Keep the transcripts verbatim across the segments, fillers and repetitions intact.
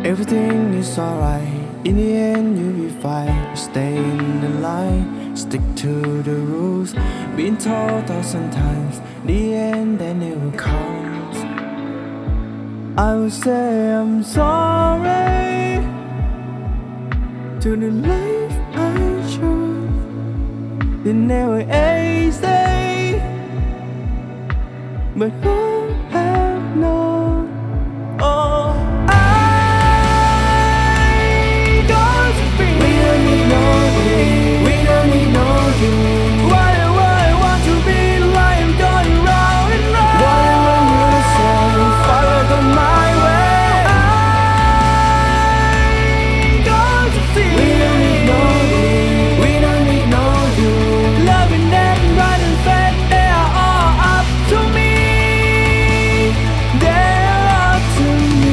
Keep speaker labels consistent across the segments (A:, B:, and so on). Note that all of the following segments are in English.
A: Everything is alright. In the end, you'll be fine. Stay in the line, stick to the rules. Been told a thousand times, the end that never comes. I will say I'm sorry to the life I chose. It never easy, but who have known? Oh, I got to be. We don't need no you. We don't need no you. Why do I want to be like I'm going round and round? Whatever you say, follow the my way. I got to see. We don't need no you. We don't need no you. Loving them right and fat, they are all up to me. They're up to me.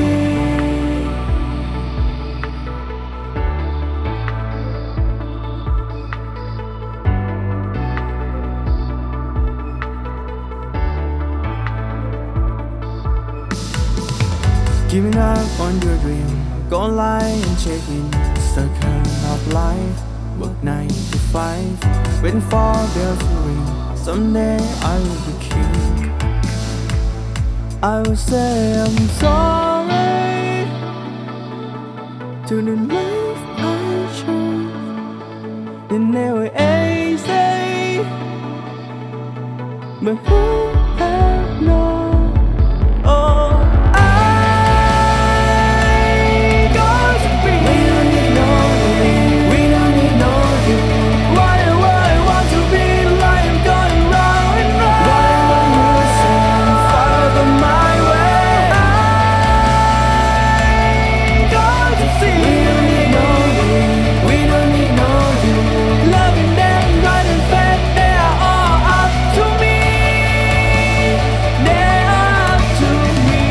A: Giving up on your dream, gonna lie and checking circle of life. Work nine to five, waiting for bells to ring. Someday I will be king. I will say I'm sorry to the life I chose. It never easy, but who have known? Oh, I got to be. We don't need no you. We don't need no you. Why do I want to be like I'm going round and round? Whatever you say, follow the my way. I got to see. We don't need no you. We don't need no you. Loving them right and fat, they are all up to me. They are up to me.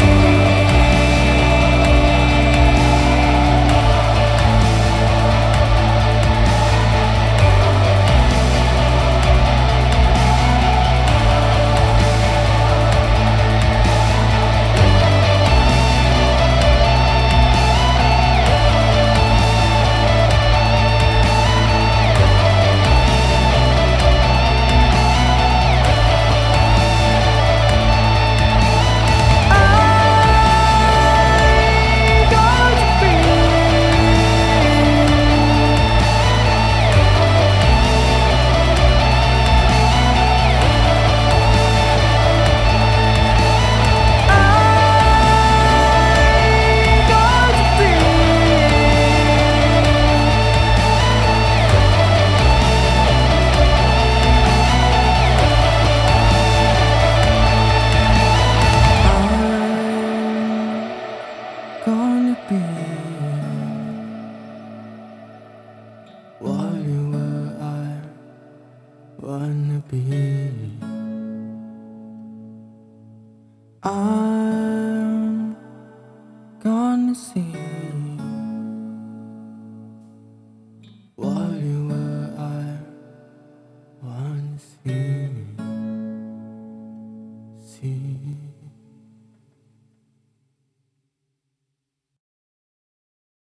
A: Gonna be what you were, I wanna be. I'm gonna see what you were, I wanna see. See.